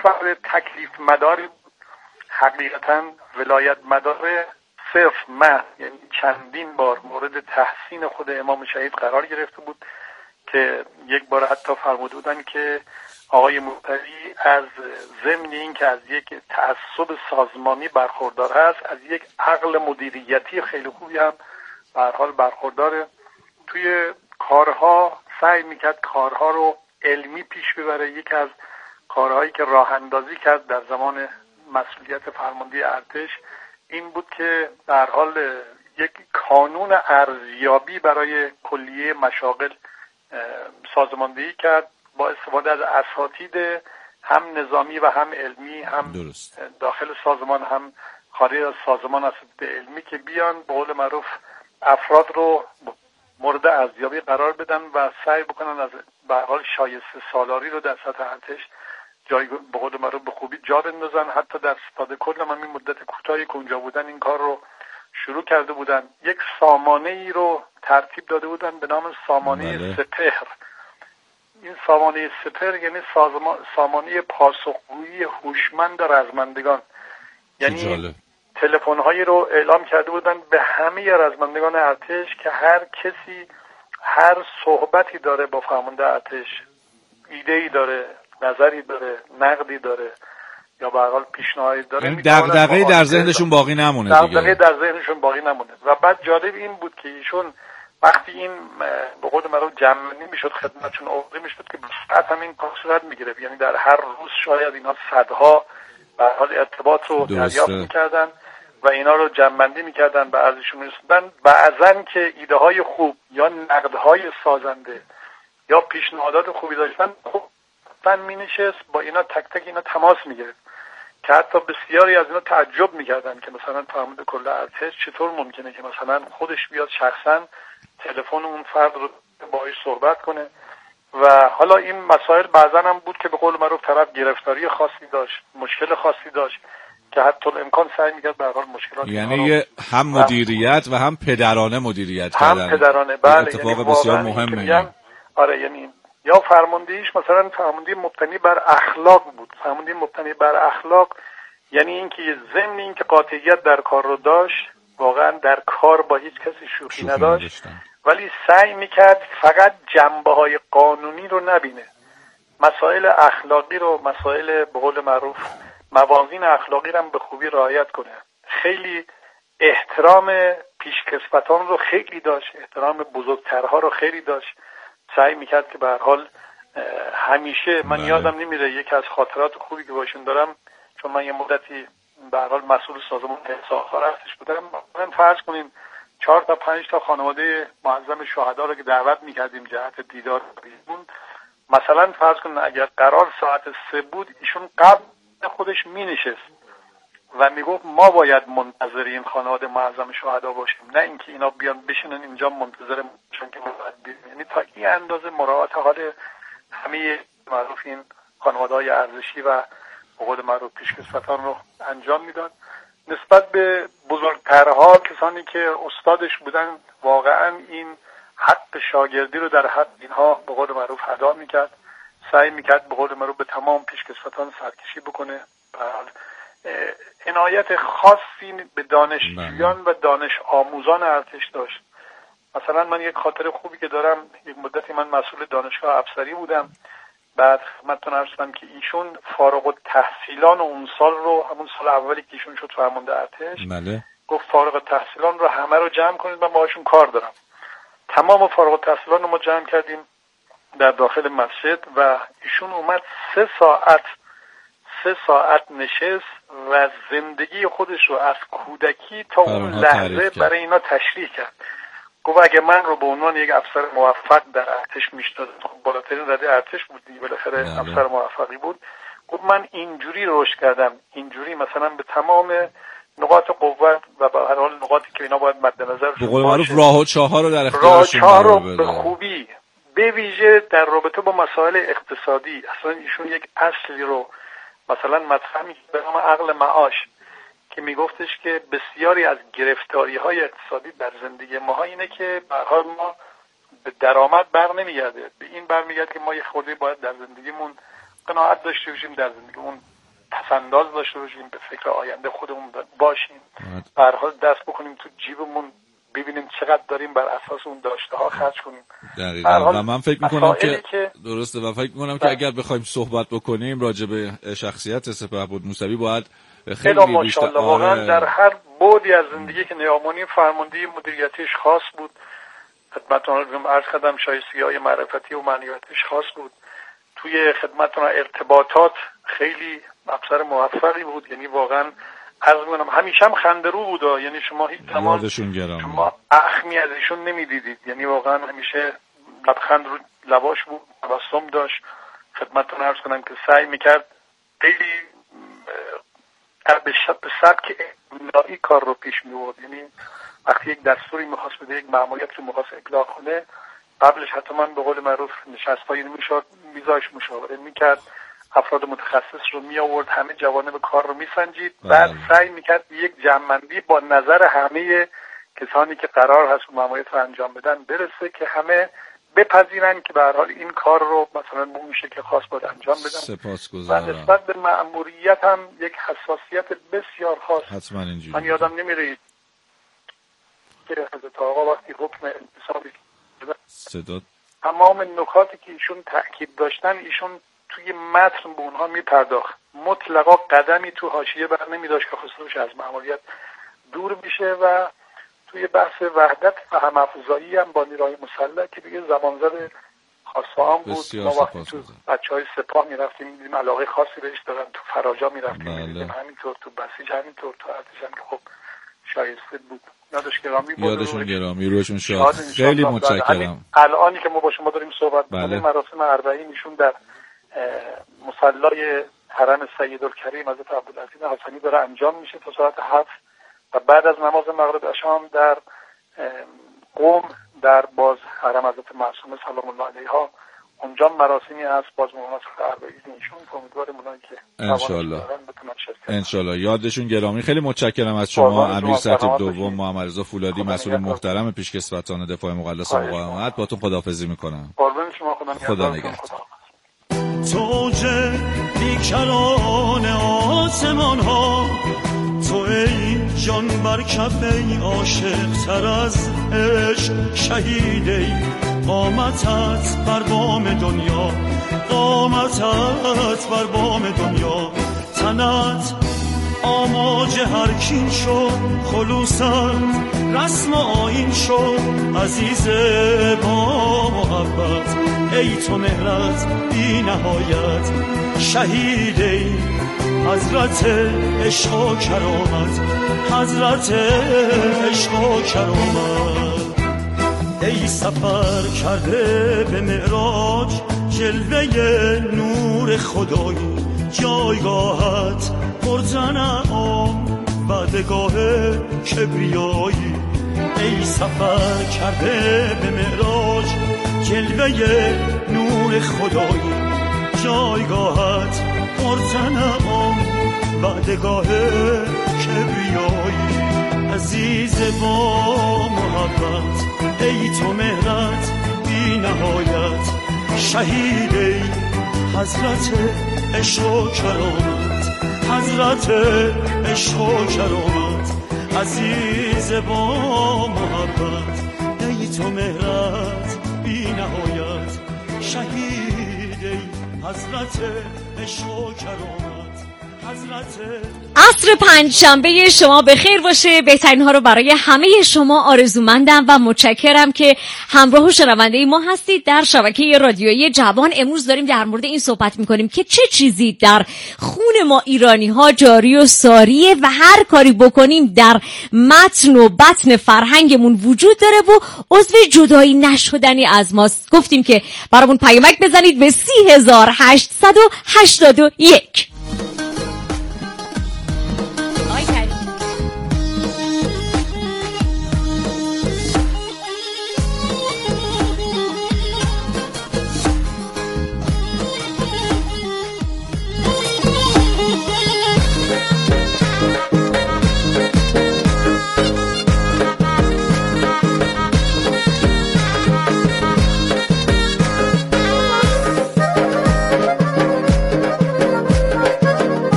فرد تکلیف مداری، حقیقتا ولایت مدار صرف محض، یعنی چندین بار مورد تحسین خود امام شهید قرار گرفته بود که یک بار حتی فرموده بودن که آقای مقتدی از ضمن این که از یک تعصب سازمانی برخوردار هست، از یک عقل مدیریتی خیلی خوبی هم به هر حال برخورداره. توی کارها سعی میکرد کارها رو علمی پیش ببره. یکی از کارهایی که راه اندازی کرد در زمان مسئولیت فرمانده ارتش این بود که به هر حال یک کانون ارزیابی برای کلیه مشاغل سازماندهی کرد با استفاده از اساتید هم نظامی و هم علمی، هم درست. داخل سازمان هم خارج از سازمان اساتید علمی که بیان به قول معروف افراد رو مورد ارزیابی قرار بدن و سعی بکنن از به هر حال شایسته سالاری رو در سطح ارتش جای به قول معروف به خوبی جا بندازن. حتی در ستاد کل هم این مدت کوتاهی که اونجا بودن این کار رو شروع کرده بودن. یک سامانه ای رو ترتیب داده بودن به نام سامانه سپهر. این سامانه سپهر یعنی سامانه پاسخگویی هوشمند رزمندگان، یعنی تلفن‌هایی رو اعلام کرده بودن به همه رزمندگان ارتش که هر کسی هر صحبتی داره با فرمانده ارتش، ایده‌ای داره، نظری داره، نقدی داره یا به هر حال پیشنهادی داره، یعنی دغدغه‌ای در ذهنشون باقی نمونه دیگه. دغدغه‌ای در ذهنشون باقی نمونه. و بعد جالب این بود که ایشون وقتی این به قول معروف جمع‌بندی میشد خدمتشون عرضه میشد که بعد هم این کار صورت میگرفت، یعنی در هر روز شاید اینا صدها به هر حال ارتباط رو دریافت میکردن و اینا رو جمع‌بندی میکردن به ارزششون میرسوندن. بعضن که ایده های خوب یا نقدهای سازنده یا پیشنهادات خوبی داشتن خب من مینشست با اینا تک تک اینا تماس میگرفت که حتی بسیاری از اینا تعجب میکردن که مثلا فرمانده کل ارتش چطور ممکنه که مثلا خودش بیاد شخصا تلفن اون فرد رو باهاش صحبت کنه. و حالا این مسائل بعضا هم بود که به قول معروف طرف گرفتاری خاصی داشت، مشکل خاصی داشت که حتی امکان سعی میکرد به هر حال مشکلات، یعنی هم مدیریت و هم پدرانه مدیریت کردن. هم پدرانه، بله، اتفاق یعنی بسیار مهمه. آره، یعنی یا فرماندهیش مثلا فرماندهی مبتنی بر اخلاق بود. فرماندهی مبتنی بر اخلاق یعنی اینکه ضمن اینکه قاطعیت در کار رو داشت، واقعا در کار با هیچ کسی شوخی نداشت، ولی سعی میکرد فقط جنبه‌های قانونی رو نبینه، مسائل اخلاقی رو، مسائل به قول معروف موازین اخلاقی رو هم به خوبی رعایت کنه. خیلی احترام پیشکسوتان رو خیلی داشت، احترام بزرگترها رو خیلی داشت. سعی میکرد که به هر حال همیشه من یادم نمیره یکی از خاطرات خوبی که باشون دارم، چون من یه مدتی به هر حال مسئول سازمان ساختار ارتش بودم. من فرض کنیم 4 تا 5 تا خانواده معظم شهدا رو که دعوت میکردیم جهت دیدار ایشون، مثلا فرض کنیم اگر قرار ساعت 3 بود ایشون قبل خودش مینشست و میگفت ما باید منتظر این خانواده معظم شهدا باشیم، نه اینکه اینا بیان بشینن اینجا منتظر چون که ما باید بریم. یعنی تا این اندازه مراعات حال همه معروف این خانواده‌های ارزشی و به قول معروف پیشکسوتان رو انجام میداد. نسبت به بزرگترها، کسانی که استادش بودن، واقعا این حق شاگردی رو در حق اینها به قول معروف ادا میکرد. سعی میکرد به قول معروف به تمام پیشکسوتان سرکشی بکنه. عنایت خاصی به دانشجویان و دانش آموزان ارتش داشت. مثلا من یک خاطره خوبی که دارم، یک مدتی من مسئول دانشگاه افسری بودم، بعد خدمتتون عرض کردم که ایشون فارغ التحصیلان اون سال رو، همون سال اولی که ایشون شد فرمانده ارتش، گفت فارغ التحصیلان رو همه رو جمع کنید، من باهاشون کار دارم. تمام فارغ التحصیلان رو ما جمع کردیم در داخل مسجد و ایشون اومد 3 ساعت نشست و زندگی خودش رو از کودکی تا اون لحظه برای اینا تشریح کرد. گفت اگه من رو به عنوان یک افسر موفق در ارتش میشناسید، خب بالاترین رده ارتش بود دیگه، بالاخره افسر موفقی بود، گفت من اینجوری رشد کردم، اینجوری مثلا به تمام نقاط قوت و به هر حال نقاطی که اینا باید مد نظر به قول معروف راه و چاه رو در اختیارشون قرار بده، به خوبی، به ویژه در رابطه با مسائل اقتصادی. اصلا ایشون یک اصلی رو مثلا مطرح می‌کرد به نام عقل معاش که میگفتش که بسیاری از گرفتاری‌های اقتصادی در زندگی ما اینه که به هر حال ما به درآمد بر نمیگرده، به این برمیگرده که ما یه خورده باید در زندگیمون قناعت داشته باشیم در زندگیمون، پسنداز داشته باشیم، به فکر آینده خودمون باشیم، به هر حال دست بکنیم تو جیبمون ببینیم چقدر داریم بر اساس اون داشته ها خرج کنیم. دقیقاً. و من فکر میکنم که درسته و فکر میکنم که اگر بخوایم صحبت بکنیم راجع به شخصیت سپهبد موسوی باید خیلی بیشتر واقعا در هر بعدی از زندگی که نیامانی فرماندهی مدیریتیش خاص بود، خدمتتون عرض کردم شایستگی‌های معرفتی و معنویتیش خاص بود، توی خدمتتون ارتباطات خیلی افسر موفقی بود، یعنی واقعا عرض می‌کنم همیشه هم خنده‌رو بود، یعنی شما هیچ زمان شما اخمی از ایشون نمی‌دیدید، یعنی واقعا همیشه لبخند رو لباش بود، تبسم داشت. خدمتتون عرض کنم که سعی می‌کرد خیلی به سبک املایی کار رو پیش می‌برد، یعنی وقتی یک دستوری می‌خواست بده، یک مأموریت رو می‌خواست ابلاغ کنه، قبلش حتما به قول معروف نشست‌هایی میشد، میذاش مشاوره میکرد، افراد متخصص رو می آورد، همه جوانب کار رو میسنجید، بعد سعی میکرد یک جمع‌بندی با نظر همه کسانی که قرار هست مأموریت رو انجام بدن برسه که همه بپذیرن که به هر حال این کار رو مثلا به اون شکل خاص باید انجام بدن. سپاسگزارم. و نسبت به مأموریت هم یک حساسیت بسیار خاص. حتما اینجوری. من یادم نمیره که حضرت آقا وقتی حکم انتصابی صدا تمام نکاتی که ایشون تأکید داشتن ایشون توی متن به اونها میپرداخت، مطلقا قدمی تو حاشیه بر نمیداشت که خسروش از مأموریت دور بشه. و توی بحث وحدت و هم‌افزایی هم با نیروهای مسلح که دیگه زبانزد خاصه هم بود. ما وقتی تو بچهای سپاه میرفتیم میدیدیم علاقه خاصی بهش دارن، تو فراجا میرفتیم میدیدیم همینطور، تو بسیج همینطور، تو ارتش هم که خب شایسته بود. یادشون گرامی، روشون شاد. خیلی متشکرم. الانی که ما با شما داریم صحبت می‌کنیم مراسم اربعین ایشون در مصلی حرم سیدالکریم حضرت عبدالعزیز حسنی داره انجام میشه تا ساعت 7 و بعد از نماز مغرب شام در قم در باز حرم حضرت معصومه سلام الله علیها اونجا مراسمی هست باز مناسبت اربعین ایشون. امیدواریم اونایی که ان شاء الله. یادشون گرامی. خیلی متشکرم از شما امیر سطیب دوم محمد رضا فولادی، مسئول محترم پیشکسوتان دفاع مقدس مقاومت. باهاتون خداحافظی میکنم. قربان شما. خدا نگهدار. توج بیکران آسمان ها، تو ای جان بر کف ای عاشق تر از عشق، شهید ای قامتت بر بام دنیا، قامتت بر بام دنیا، تنت آماج هر کین شد، خلوصت رسم آیین شد، عزیز با محبت ای تو مهرت بی نهایت، شهید ای حضرت عشق و کرامت، حضرت عشق و کرامت، ای سفر کرده به معراج، جلوه نور خدایی، جایگاهت پرتنعم بعدگاه کبریایی، ای سفر کرده به معراج، جلوه نور خدایی، جایگاهت پرتنعم بعدگاه کبریایی، عزیز با محبت ای تو مهرت بی نهایت، شهید ای حضرت عشق و کرامت، حضرت عشق و کرامت، عزیز با محبت ای تو مهرت بی نهایت، شهید ای حضرت عشق و کرامت، حضرت. عصر پنجشنبه شما به خیر باشه. بهترین ها رو برای همه شما آرزومندم و متشکرم که همراه و شنونده ما هستید در شبکه رادیویی جوان. امروز داریم در مورد این صحبت میکنیم که چه چیزی در خون ما ایرانی ها جاری و ساریه و هر کاری بکنیم در متن و بطن فرهنگمون وجود داره و عضو جدایی نشدنی از ماست. گفتیم که برامون پیامک بزنید به 3881.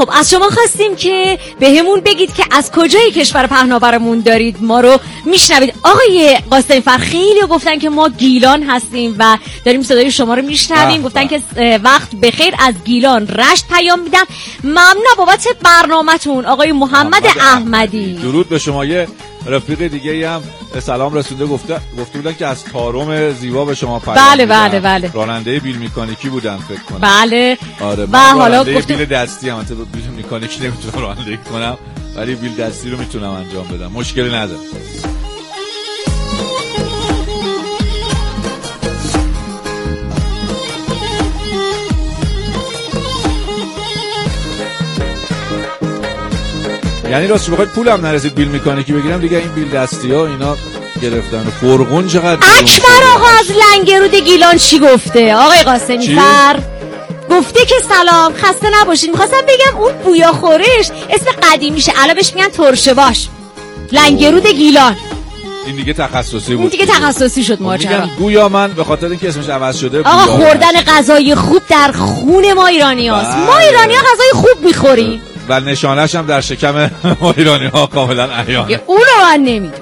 خب از شما خواستیم که بهمون بگید که از کجای کشور پهناورمون دارید ما رو میشنوید. آقای قاسمی‌فر خیلی گفتن که ما گیلان هستیم و داریم صدای شما رو میشنویم. گفتن که وقت بخیر از گیلان رشت پیام میدم. ممنون بابت برنامه‌تون آقای محمد احمدی. درود به شما. یه رفیق دیگه هم سلام رسونده گفته بودن که از تارم زیبا به شما پیام بله بله. راننده بیل میکانیکی بودن فکر کنم. بله. آره و حالا گفتم بیل دستی هم البته بیل میکانیکی نمیتونم رانندگی کنم ولی بیل دستی رو میتونم انجام بدم. مشکلی نداره. یعنی راستش بخواید پولم نرسید بیل میکانیکی بگیرم دیگه این بیل دستی ها اینا گرفتن. فرغون چقدر اکبر آقا از لنگرود گیلان چی گفته؟ آقای قاسمی‌فر گفته که سلام خسته نباشید. میخواستم بگم اون بویا خورش اسم قدیمیشه الان بهش میگن ترشه باش. لنگرود گیلان این دیگه تخصصی بود. این دیگه تخصصی شد ماجرا. میگم گویا من به خاطر اینکه اسمش عوض شده آقا خوردن غذای خوب در خون ما ایرانیاست. ما ایرانی‌ها غذای خوب میخوریم و نشانش هم در شکم ما ایرانی‌ها کاملا عیانه. اونو من نمیدونم.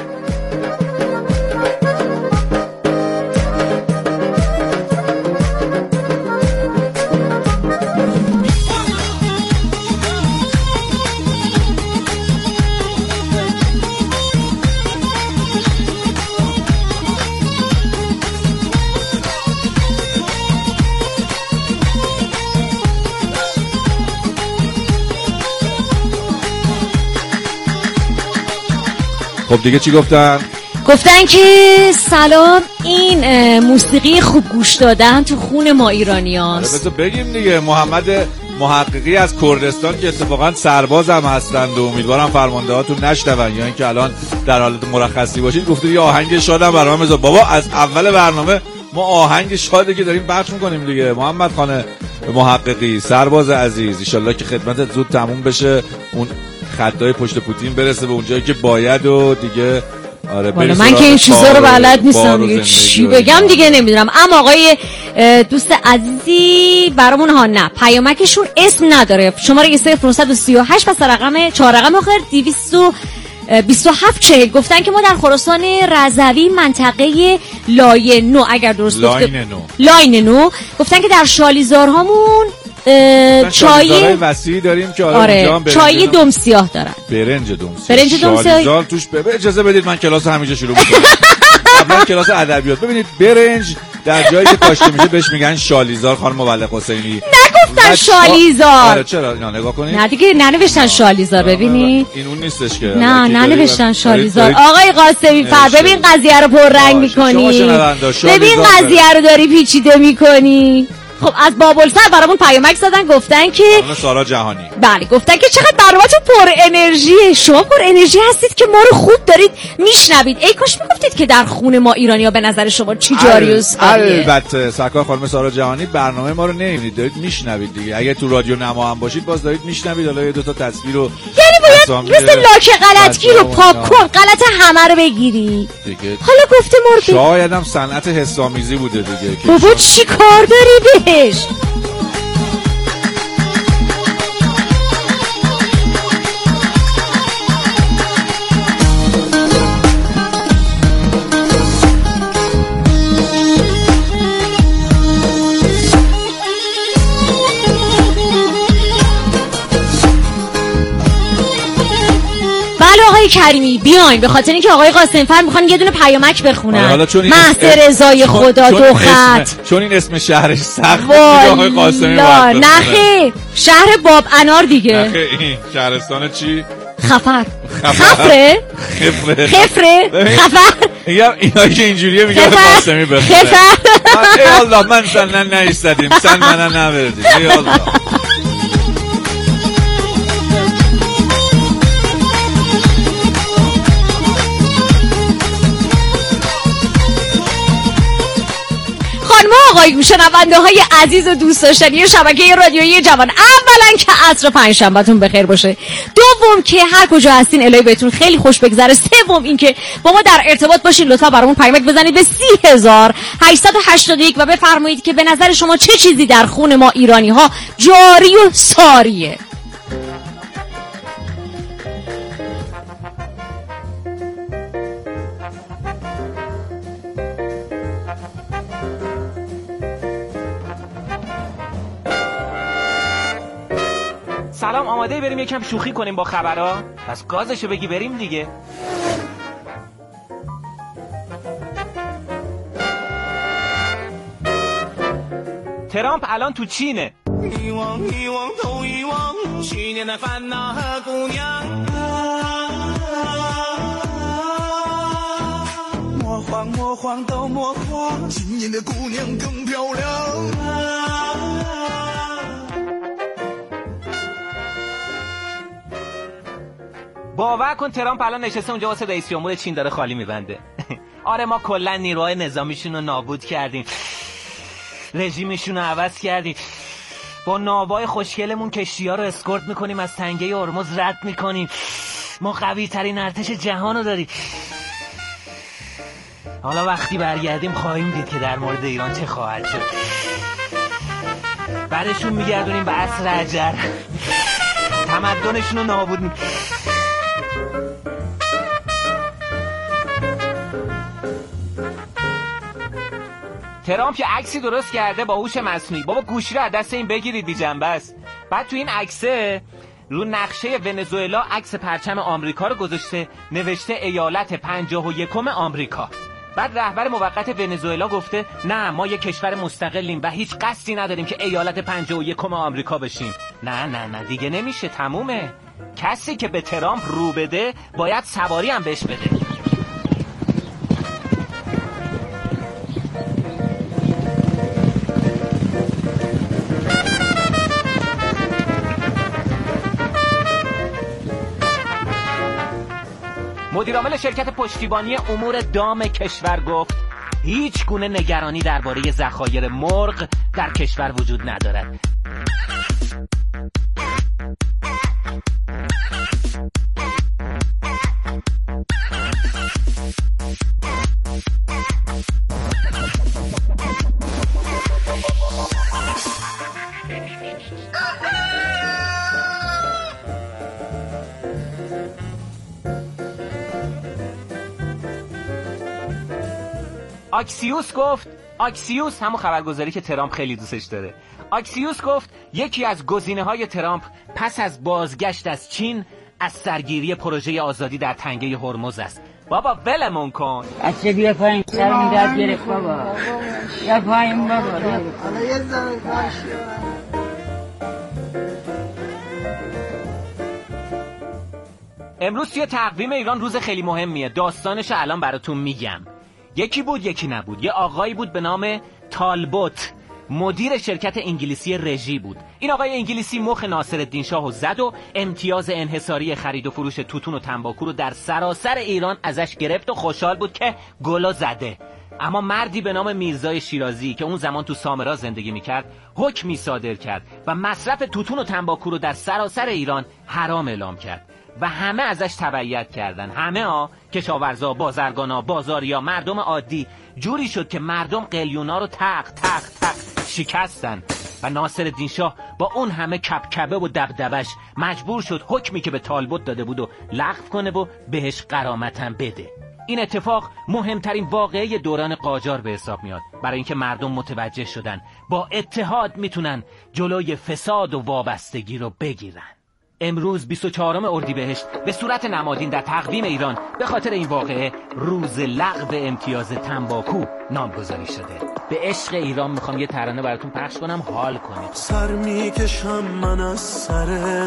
خب دیگه چی گفتن؟ گفتن که سلام این موسیقی خوب گوش دادن تو خون ما ایرانیاست. بذار بگیم دیگه محمد محققی از کردستان که اتفاقا سرباز هم هستند و امیدوارم فرمانده هاتون نشنون یا اینکه الان در حالت مرخصی باشید گفته یه آهنگ شادم برنامه بذار. بابا از اول برنامه ما آهنگ شاده که داریم پخش میکنیم دیگه. محمد خان محققی سرباز عزیز ان شاءالله که خدمتت زود تموم بشه اون خطای پشت پوتین برسه به اونجایی که باید و دیگه آره من که این چیزا رو بلد نیستم دیگه چی بگم دیگه نمیدونم. اما آقای دوست عزیزی برامون ها نه پیامکشون اسم نداره. شماره 0938 و رقم 4 رقم آخر 22740 گفتن که ما در خراسان رضوی منطقه لاین نو اگر درست گفته لاین نو گفتن که در شالیزارهامون چای وسیع داریم که آره چای دم سیاه دارن. برنج دم سیاه شالیزار توش اجازه بدید من کلاس همینجا شروع می‌کنم. قبلا کلاس ادبیات ببینید برنج در جایی که کاشته میشه بهش میگن شالیزار. خانم مبلغ حسینی نگفتن شالیزار. آره چرا اینا نگاه کنید نه دیگه ننوشتن شالیزار. ببینید این اون نیستش که نه ننوشتن شالیزار. آقای قاسمی‌فر ببین قضیه رو پررنگ می‌کنی. ببین قضیه رو داری پیچیده می‌کنی. خب از بابلسر برامون پیامک زدن گفتن که سارا جهانی بله گفتن که چقدر برنامه‌تون پر انرژیه. شما پر انرژی هستید که ما رو خوب دارید میشنوید. ای کاش میگفتید که در خون ما ایرانی‌ها به نظر شما چی جاری و ساریه. البته سرکار خانم سارا جهانی برنامه ما رو نمی‌بینید دارید میشنوید دیگه. اگه تو رادیو نما هم باشید باز دارید میشنوید. حالا یه دو تا تصویر رو یعنی باید مثل لاک غلطگیر رو پاک کن غلط همه رو بگیری دیگه. حالا گفته مرد شاید هم صنعت حسامیزی بوده دیگه. بابا چی کار داری بهش؟ آقای کریمی بیاین به خاطر اینکه آقای قاسمی‌فر میخوان یه دونه پیامک بخونن. محض رضای خدا دو خط چون این اسم شهرش سخته آقای قاسمی نه خیر شهر باب انار دیگه. نه خیر این شهرستان چی؟ خفر. خفره خفر اینا که اینجوریه میگه قاسمی بخونه. ای الله من سن نایستادیم سن من نبردیم. ای الله آقای شنونده های عزیز و دوست داشتنی شبکه رادیویی جوان، اولا که عصر پنجشنبهتون بخیر باشه، دوم که هر کجا هستین الهی بهتون خیلی خوش بگذره، سوم این که با ما در ارتباط باشین لطفا برامون پیامک بزنید به 30881 و بفرمایید که به نظر شما چه چیزی در خون ما ایرانی ها جاری و ساریه. سلام، آماده بریم یکم شوخی کنیم با خبرها؟ پس گازشو بگی بریم دیگه. ترامپ الان تو چینه. باور کن ترامپ الان نشسته اونجا واسه رئیس جمهور چین داره خالی میبنده. آره ما کلا نیروهای نظامیشون رو نابود کردیم، رژیمشون رو عوض کردیم، با ناوای خوشگلمون کشتی‌ها رو اسکورت میکنیم، از تنگه هرمز رد میکنیم، ما قوی ترین ارتش جهان رو داریم. حالا وقتی برگردیم خواهیم دید که در مورد ایران چه خواهد شد. بعدشون میگردونیم به عصر حجر، تمدنشون رو نابود میکنیم. ترامپ یه عکسی درست کرده با هوش مصنوعی. بابا گوشی رو از دست این بگیرید، بی جنبه است. بعد تو این عکسه رو نقشه ونزوئلا عکس پرچم آمریکا رو گذاشته، نوشته ایالت 51 آمریکا. بعد رهبر موقت ونزوئلا گفته نه ما یه کشور مستقلیم و هیچ قصدی نداریم که ایالت 51 آمریکا بشیم. نه دیگه نمیشه، تمومه. کسی که به ترامپ رو بده باید سواری هم بهش بده. مدیرعامل شرکت پشتیبانی امور دام کشور گفت هیچ گونه نگرانی درباره ذخایر مرغ در کشور وجود ندارد. آکسیوس همون خبرگزاری که ترامپ خیلی دوستش داره. آکسیوس گفت یکی از گزینه‌های ترامپ پس از بازگشت از چین از سرگیری پروژه آزادی در تنگه هرمز است. بابا ولمون کن. بچه بیا پایین، سرم درد گرفت بابا. بیا پایین بابا. حالا یه ذره باشه. امروز توی تقویم ایران روز خیلی مهمیه. داستانش الان براتون میگم. یکی بود یکی نبود. یه آقایی بود به نام تالبوت، مدیر شرکت انگلیسی رژی بود. این آقای انگلیسی مخ ناصرالدین شاهو زد و امتیاز انحصاری خرید و فروش توتون و تنباکو رو در سراسر ایران ازش گرفت و خوشحال بود که گلو زده. اما مردی به نام میرزای شیرازی که اون زمان تو سامرا زندگی میکرد حکمی صادر کرد و مصرف توتون و تنباکو رو در سراسر ایران حرام اعلام کرد و همه ازش تبعیت کردن. همه کشاورزا، بازرگانا، بازاریا، مردم عادی. جوری شد که مردم قلیونا رو تق شکستن و ناصرالدین شاه با اون همه کبکبه و دبدبش مجبور شد حکمی که به طالبوت داده بود و لغو کنه و بهش غرامتم بده. این اتفاق مهمترین واقعه دوران قاجار به حساب میاد، برای اینکه مردم متوجه شدن با اتحاد میتونن جلوی فساد و وابستگی رو بگیرن. امروز 24 اردیبهشت به صورت نمادین در تقویم ایران به خاطر این واقعه روز لغو امتیاز تنباکو نامگذاری شده. به عشق ایران میخوام یه ترانه براتون پخش کنم، حال کنید. سر میکشم من از سر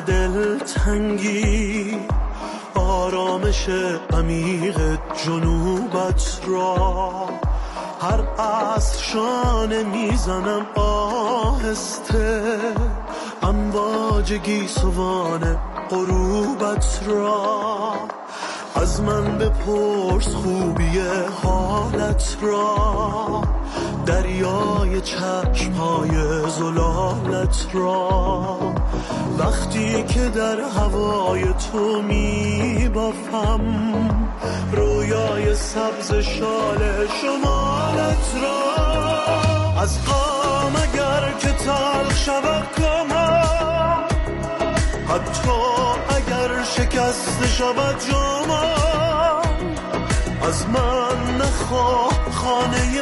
دلتنگی، آرامش عمیق جنوبت را هر عصر شانه میزنم آهسته، امواج گیسوان غروبت را. از من بپرس خوبی حالت را، دریای چشمهای زلالت را. وقتی که در هوای تو میبافم رویای سبز شال شمالت را. از غم اگر که تلخ شود کامم، حتی اگر شکست شود جامم، از من نخواه خانه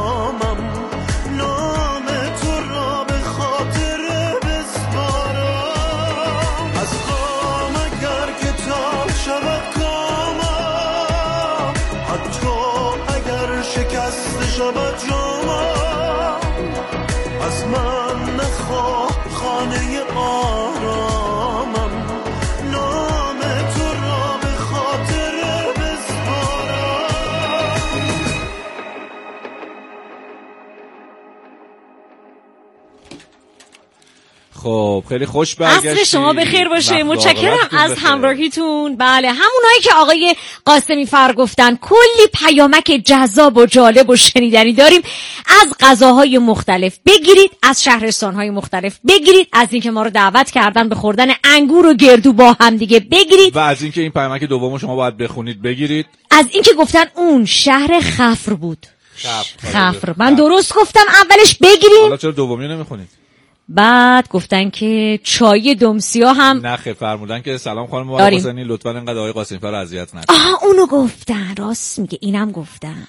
آرامم، نام تو را به خاطر بسپارم. شود جامم، از من نخواه خانه آرامم، نام تو را به خاطر بسپارم. خب خیلی خوش برگشتی. عصر شما بخیر باشه. متشکرم از همراهیتون. بله، همونایی که آقای قاسمی فر گفتن، کلی پیامک جذاب و جالب و شنیدنی داریم. از غذاهای مختلف بگیرید، از شهرستانهای مختلف بگیرید، از اینکه ما رو دعوت کردن به خوردن انگور و گردو با هم دیگه بگیرید، و از اینکه این پیامک دومو شما باید بخونید بگیرید، از اینکه گفتن اون شهر خفر بود. خفر من درست گفتم اولش بگیریم. حالا چرا دومی نمیخونید؟ بعد گفتن که چای دمسیا هم نخه، فرمودن که سلام خانم آقای قاسمی، لطفاً اینقدر آقای قاسمی فرا اذیت نکنید. اونو گفتن، راست میگه، اینم گفتن.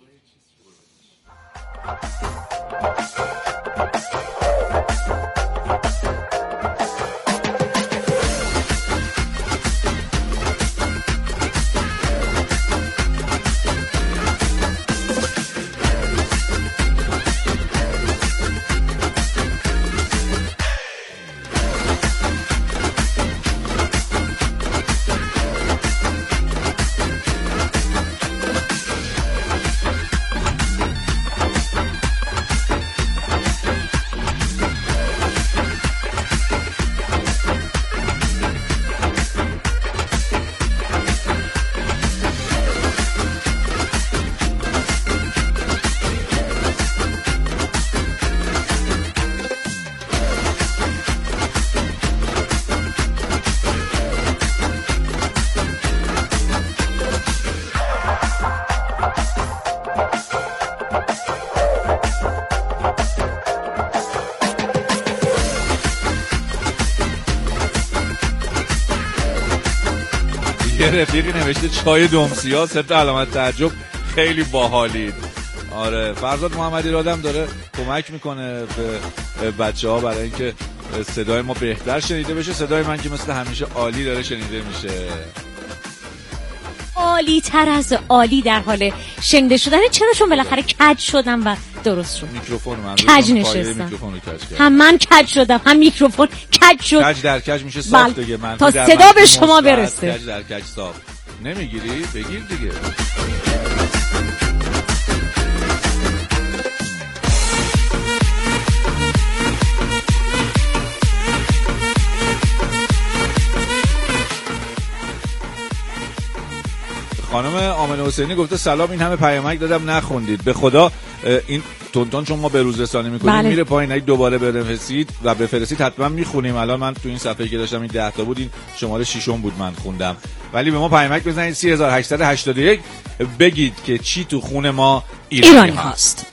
یه رفیقی نوشته چای دمسیا، سه تا علامت تعجب، خیلی باحالید. آره، فرزاد محمدی رادم داره کمک میکنه به بچه‌ها برای اینکه صدای ما بهتر شنیده بشه. صدای من که مثل همیشه عالی داره شنیده میشه، عالی تر از عالی در حال شنیده شدن. چرا؟ چون بالاخره کج شدم و درست شد. میکروفون من کج نشستم، هم من کج شدم هم میکروفون کج شد. کج در کج میشه صاف دیگه. من تا صدا به شما برسه. کج در کج صاف نمیگیری؟ بگیر دیگه. خانم آمنه حسینی گفته سلام، این همه پیامک دادم نخوندید، به خدا این تونتون چون ما به روز رسانی میکنیم بله. میره پایین، اگه دوباره بفرستید و بفرستید حتما میخونیم. الان من تو این صفحه‌ای که داشتم این 10 تا بود، این شماره 6م بود من خوندم. ولی به ما پیامک بزنید 3881 بگید که چی تو خون ما ایرانی هست.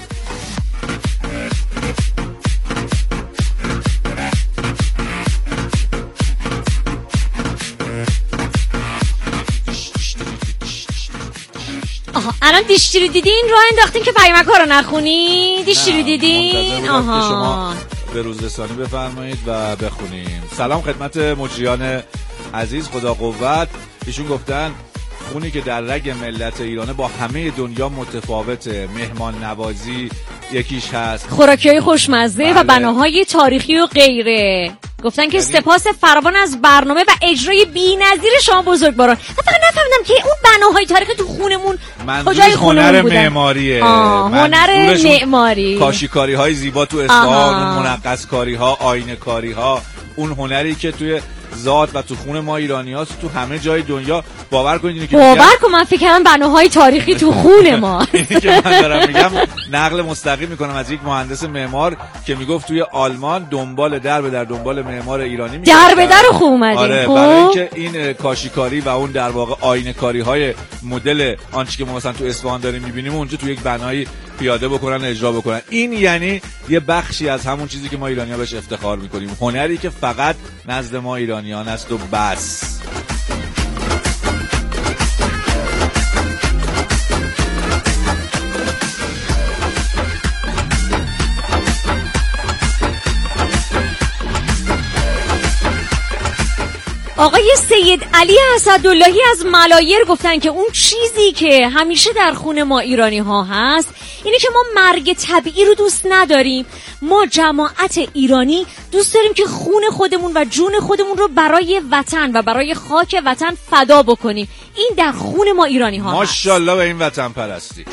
الان دیشتی رو دیدین؟ راه انداختین که پیامک‌ها رو نخونین؟ دیشتی رو دیدین؟ آها، شما به روز رسانی بفرمایید و بخونیم. سلام خدمت مجریان عزیز، خدا قوت. ایشون گفتن خونی که در رگ ملت ایرانه با همه دنیا متفاوته، مهمان نوازی یکیش هست، خوراکی‌های خوشمزه بله. و بناهای تاریخی و غیره. گفتن که سپاس فراوان از برنامه و اجرای بی‌نظیر شما بزرگواران. من فقط نفهمیدم که اون بناهای تاریخی تو خونمون کجای خونمون بودن؟ معماریه. هنر معماری، کاشی‌کاری‌های زیبا تو اصفهان، اون منقش‌کاری‌ها، آینه‌کاری‌ها، اون هنری که توی ذات و تو خون ما ایرانیاست تو همه جای دنیا. باور کنید که من فکر کردم بناهای تاریخی تو خون ما. که من دارم میگم نقل مستقیم میکنم از یک مهندس معمار که میگفت توی آلمان دنبال در به در دنبال معمار ایرانی میگفت در به در خوب اومدیم. آره، برای اینکه این کاشیکاری و اون در واقع آینه‌کاری های مدل آنچه که ما مثلا تو اصفهان داریم میبینیم اونجا تو یک بنایی پیاده بکنن، اجرا بکنن. این یعنی یه بخشی از همون چیزی که ما ایرانی‌ها بهش افتخار میکنیم، هنری که فقط نزد ما ایرانیان است و بس. آقای سید علی اسداللهی از ملایر گفتن که اون چیزی که همیشه در خون ما ایرانی ها هست اینه که ما مرگ طبیعی رو دوست نداریم. ما جماعت ایرانی دوست داریم که خون خودمون و جون خودمون رو برای وطن و برای خاک وطن فدا بکنیم. این در خون ما ایرانی ها. ماشاءالله به این وطن پرستی.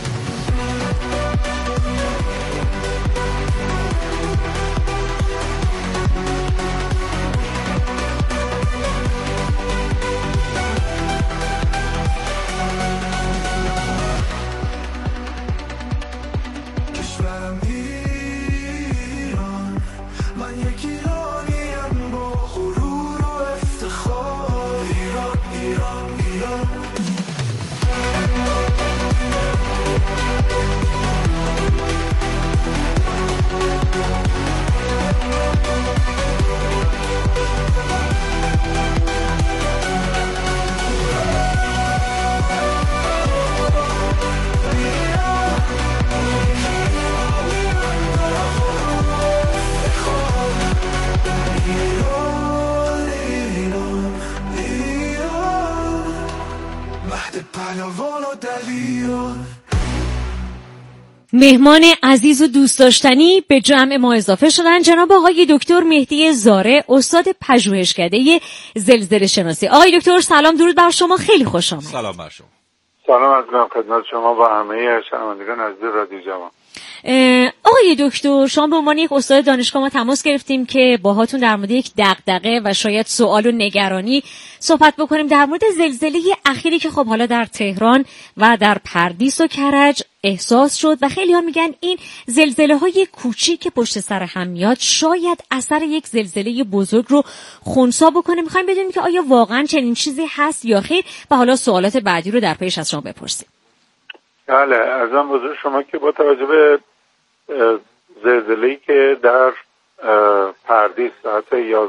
مهمان عزیز و دوست داشتنی به جمع ما اضافه شدن جناب آقای دکتر مهدی زاره، استاد پژوهشکده زلزله شناسی. آقای دکتر سلام، درود بر شما، خیلی خوش آمد. سلام بر شما. سلام از من خدمت شما و همه شنوندگان عزیز رادیو جوان. آقای دکتر، شما به عنوان یک استاد دانشگاه ما تماس گرفتیم که باهاتون در مورد یک دغدغه و شاید سوال و نگرانی صحبت بکنیم در مورد زلزله اخیری که خب حالا در تهران و در پردیس و کرج احساس شد و خیلی ها میگن این زلزله های کوچیک که پشت سر هم میاد شاید اثر یک زلزله بزرگ رو خنثی بکنه. میخوایم بدونیم که آیا واقعا چنین چیزی هست یا خیر و حالا سوالات بعدی رو در پیش از شما بپرسیم. بله، عرضم حضور شما که با توجه به زلزله‌ای که در پردیس ساعت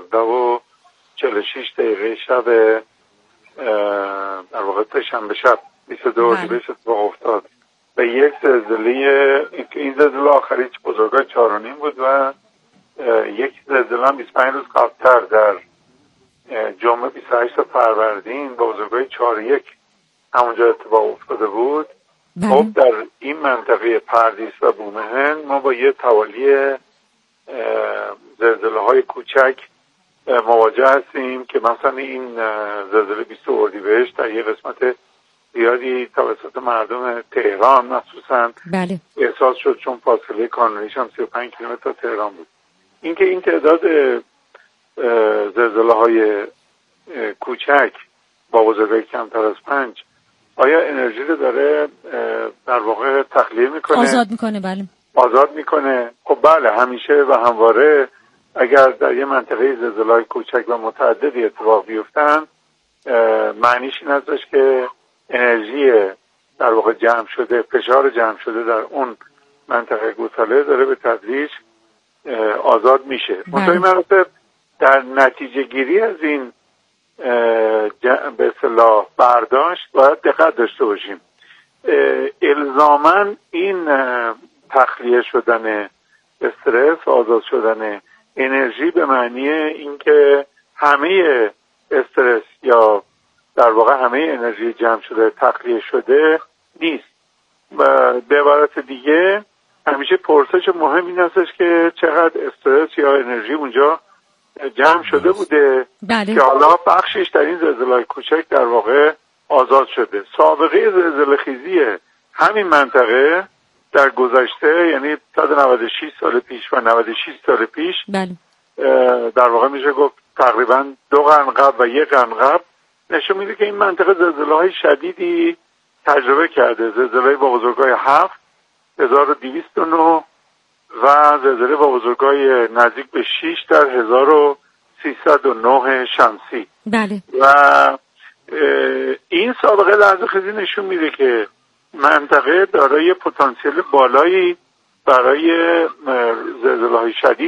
11:46 شب در واقع شنبه شب 22 اردیبهشت اتفاق افتاد و یک زلزله، این زلزله آخری بزرگای 4.5 بود و یک زلزله هم 25 روز قبل‌تر در جمعه 28 فروردین با بزرگای 4.1 همونجا اتفاق افتاده بود. خب در این منطقه پردیس و بومهن ما با یه توالی زلزله های کوچک مواجه هستیم که مثلا این زلزله 20 اردیبهشت در یه قسمت زیادی توسط مردم تهران مخصوصا احساس شد، چون فاصله کانونیش هم 35 کیلومتر تا تهران بود. اینکه این تعداد زلزله های کوچک با بزرگی کمتر از 5 آیا انرژی رو داره در واقع تخلیه میکنه؟ آزاد میکنه. بله، آزاد میکنه. خب بله، همیشه و همواره اگر در یه منطقه زلزله‌های کوچک و متعددی اتفاق بیفتن معنیش این هستش که انرژی در واقع جمع شده، فشار جمع شده در اون منطقه گوساله داره به تدریج آزاد میشه. منتهی مراتب در نتیجه گیری از این به اصطلاح برداشت باید دقت داشته باشیم. الزاماً این تخلیه شدن استرس و آزاد شدن انرژی به معنی اینکه همه استرس یا در واقع همه انرژی جمع شده تخلیه شده نیست. و به عبارت دیگه همیشه پرسش مهم این هستش که چقدر استرس یا انرژی اونجا جمع شده بوده که حالا بخشش در این زلزله‌های کوچک در واقع آزاد شده. سابقه زلزله خیزی همین منطقه در گذشته، یعنی 196 سال پیش و 96 سال پیش در واقع میشه گفت تقریبا 2 قرن قبل و 1 قرن قبل نشون میده که این منطقه زلزله‌های شدیدی تجربه کرده. زلزله با بزرگای 7 1209 و زلزله با بزرگای نزدیک به 6 در 1309 شمسی. بله. و این سابقه لرزه‌خیزی نشون میده که منطقه دارای پتانسیل بالایی برای زلزله‌های شدید